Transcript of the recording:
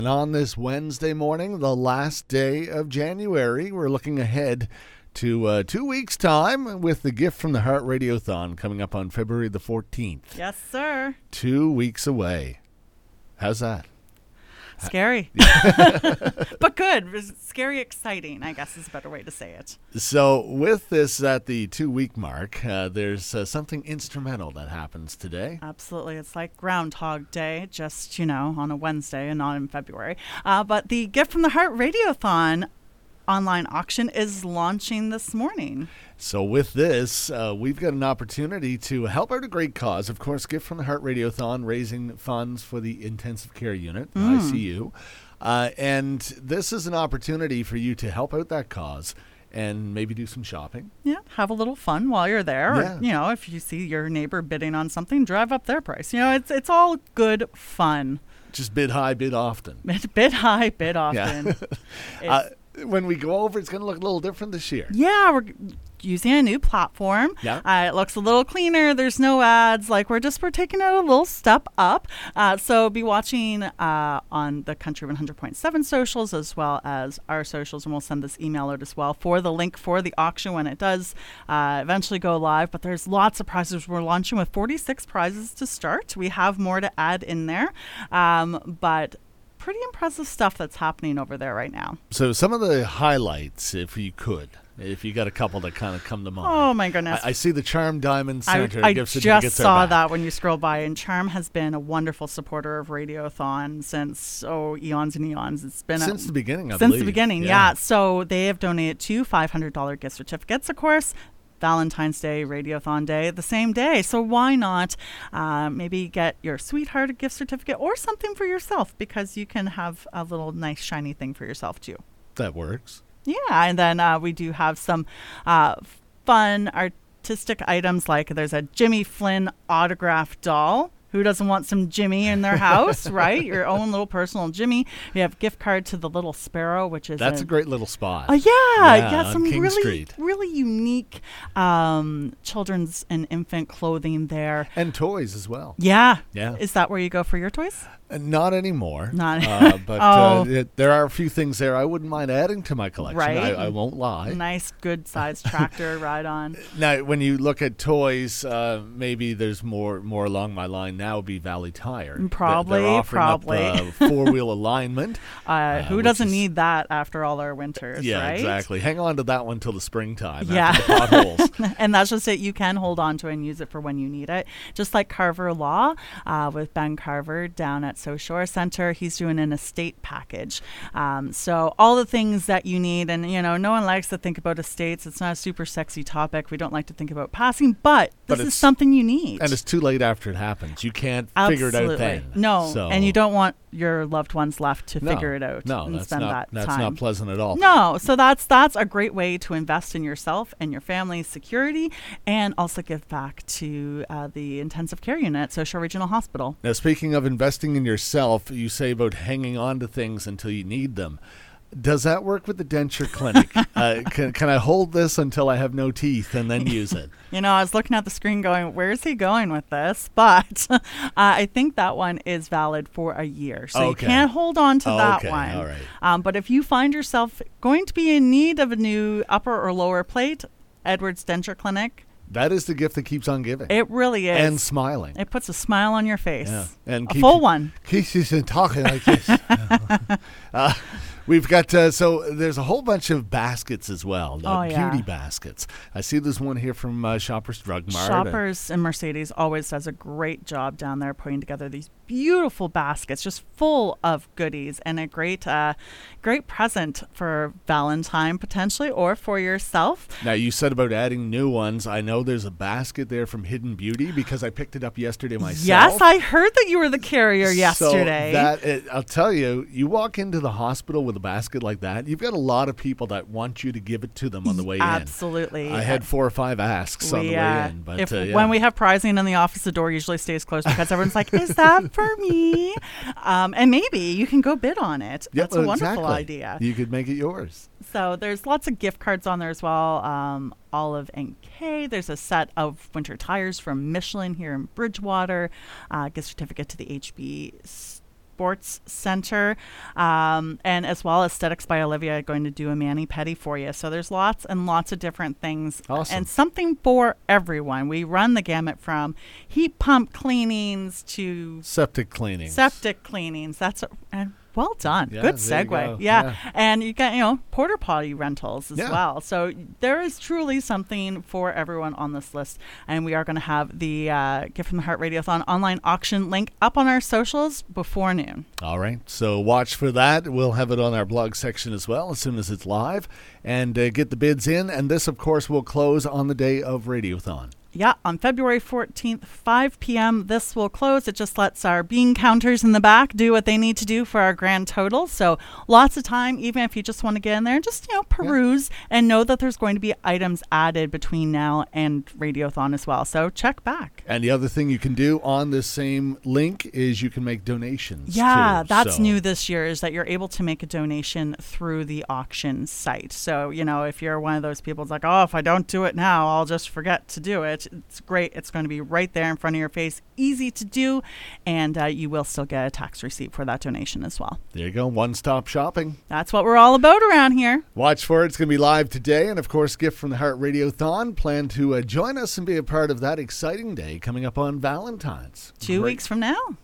And on this Wednesday morning, the last day of January, we're looking ahead to 2 weeks' time with the Gift from the Heart Radiothon coming up on February the 14th. Yes, sir. 2 weeks away. How's that? Scary. But good. Scary, exciting, I guess is a better way to say it. So with this at the 2-week mark, there's something instrumental that happens today. Absolutely. It's like Groundhog Day, just, on a Wednesday and not in February. But the Gift from the Heart Radiothon online auction is launching this morning. So with this, we've got an opportunity to help out a great cause. Of course, Gift from the Heart Radiothon, raising funds for the intensive care unit, the ICU. And this is an opportunity for you to help out that cause and maybe do some shopping. Yeah, have a little fun while you're there. Yeah. Or, if you see your neighbor bidding on something, drive up their price. It's all good fun. Just bid high, bid often. Bid high, bid often. Yeah. When we go over, it's going to look a little different this year. Yeah, we're using a new platform. Yeah. It looks a little cleaner. There's no ads. We're taking it a little step up. So be watching on the Country 100.7 socials as well as our socials, and we'll send this email out as well for the link for the auction when it does eventually go live. But there's lots of prizes. We're launching with 46 prizes to start. We have more to add in there, but pretty impressive stuff that's happening over there right now. So some of the highlights, if you got a couple that kind of come to mind. Oh my goodness. I see the Charm Diamond Center. I just saw that when you scroll by, and Charm has been a wonderful supporter of Radiothon since eons and eons. It's been since the beginning, I Since believe. the beginning, yeah. So they have donated 2 $500 gift certificates, of course. Valentine's Day, Radiothon Day, the same day. So why not maybe get your sweetheart a gift certificate or something for yourself, because you can have a little nice shiny thing for yourself too. That works. Yeah, and then we do have some fun artistic items, like there's a Jimmy Flynn autographed doll. Who doesn't want some Jimmy in their house, right? Your own little personal Jimmy. We have gift card to the Little Sparrow, which is a great little spot. Yeah, some King Street. really unique children's and infant clothing there, and toys as well. Yeah. Yeah. Is that where you go for your toys? Not anymore. Not. But there are a few things there I wouldn't mind adding to my collection. Right. I won't lie. Nice, good sized tractor ride on. Now, when you look at toys, maybe there's more along my line. Now would be Valley Tire. Probably. They're offering up, four-wheel alignment. Who doesn't need that after all our winters, yeah, right? Exactly. Hang on to that one till the springtime. Yeah. After the potholes. And that's just it. You can hold on to it and use it for when you need it. Just like Carver Law with Ben Carver down at South Shore Center. He's doing an estate package. So all the things that you need. And, no one likes to think about estates. It's not a super sexy topic. We don't like to think about passing. But this is something you need. And it's too late after it happens. You can't figure it out then. No. So. And you don't want your loved ones left to figure it out. No, and that's spend not, that that's time. not pleasant at all. No, so that's a great way to invest in yourself and your family's security, and also give back to the intensive care unit at South Shore Regional Hospital. Now, speaking of investing in yourself, you say about hanging on to things until you need them. Does that work with the denture clinic? Can I hold this until I have no teeth and then use it? I was looking at the screen going, where's he going with this? But I think that one is valid for a year. So you can't hold on to that one. All right. But if you find yourself going to be in need of a new upper or lower plate, Edwards Denture Clinic. That is the gift that keeps on giving. It really is. And smiling. It puts a smile on your face. Yeah. And a full one. Keeps you talking like this. We've got, so there's a whole bunch of baskets as well, beauty baskets. I see there's one here from Shoppers Drug Mart. Shoppers and Mercedes always does a great job down there putting together these beautiful baskets, just full of goodies, and a great present for Valentine potentially, or for yourself. Now, you said about adding new ones. I know there's a basket there from Hidden Beauty because I picked it up yesterday myself. Yes, I heard that you were the carrier yesterday. So I'll tell you, you walk into the hospital with a basket like that, you've got a lot of people that want you to give it to them on the way in. Absolutely. I had 4 or 5 asks on the way in. But when we have prizing in the office, the door usually stays closed because everyone's like, is that for me? And maybe you can go bid on it. That's a wonderful idea. You could make it yours. So there's lots of gift cards on there as well. Olive and Kay. There's a set of winter tires from Michelin here in Bridgewater. Gift certificate to the HB Sports Center, and as well as Aesthetics by Olivia going to do a mani-pedi for you. So there's lots and lots of different things. Awesome. And something for everyone. We run the gamut from heat pump cleanings to Septic cleaning. That's well done. Yeah, Good there you segue. go. Yeah. And you got, porta potty rentals as Yeah. well. So there is truly something for everyone on this list. And we are going to have the Gift from the Heart Radiothon online auction link up on our socials before noon. All right. So watch for that. We'll have it on our blog section as well as soon as it's live. And get the bids in. And this, of course, will close on the day of Radiothon. Yeah, on February 14th, 5 p.m., this will close. It just lets our bean counters in the back do what they need to do for our grand total. So lots of time, even if you just want to get in there and just, peruse and know that there's going to be items added between now and Radiothon as well. So check back. And the other thing you can do on this same link is you can make donations. Yeah, too. that's So- new this year, is that you're able to make a donation through the auction site. So, if you're one of those people that's like, oh, if I don't do it now, I'll just forget to do it. It's great. It's going to be right there in front of your face, easy to do, and you will still get a tax receipt for that donation as well. There you go. One-stop shopping. That's what we're all about around here. Watch for it. It's going to be live today. And, of course, Gift from the Heart Radiothon. Plan to join us and be a part of that exciting day coming up on Valentine's. 2 weeks from now.